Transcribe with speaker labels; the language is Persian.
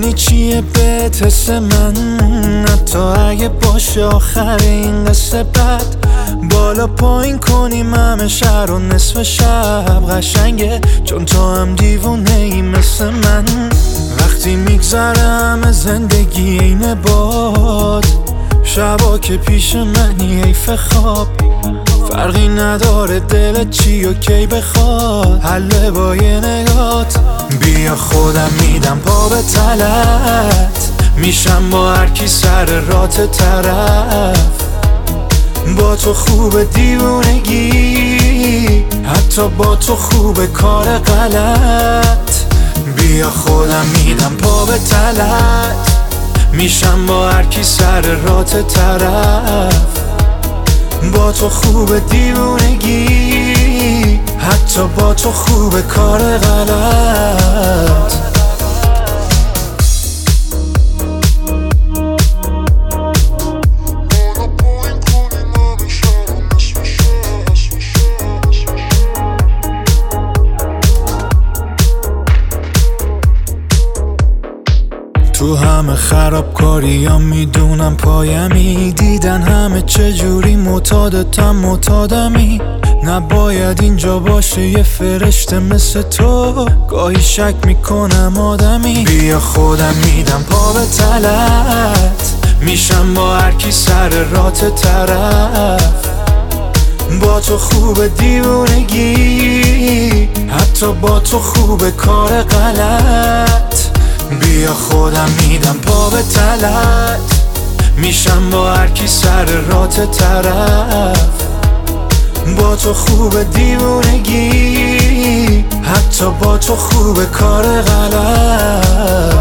Speaker 1: میدونی چیه بهت حس من، حتی اگه باشه آخر این قصه بد. بالا پایین کنیم همه شهر و نصف شب قشنگه، چون تو هم دیوونه ای مثل من. وقتی میگذره همه زندگی اینه باد، شبا که پیش منی حیف خواب. فرقی نداره دلت چی و کی بخواد، حله با یه نگات. بیا خودم میدم پا به تلت، میشم با هر کی سر رات طرف. با تو خوب دیوونگی، حتی با تو خوب کار غلط. بیا خودم میدم پا به تلت، میشم با هر کی سر رات طرف. با تو خوب دیوونگی، حتی با تو خوب کار غلط. تو همه خرابکاری ها میدونم پایمی، دیدن همه چجوری معتادتم معتادمی. نباید اینجا باشه یه فرشته مثل تو، گاهی شک میکنم آدمی. بیا خودم میدم پا به تلت، میشم با هر کی سر رات طرف. با تو خوب دیوونگی، حتی با تو خوب کار غلط. بیا خودم میدم پا به تلت، میشم با هر کی سر رات طرف. با تو خوب دیوونگی، حتی با تو خوب کار غلط.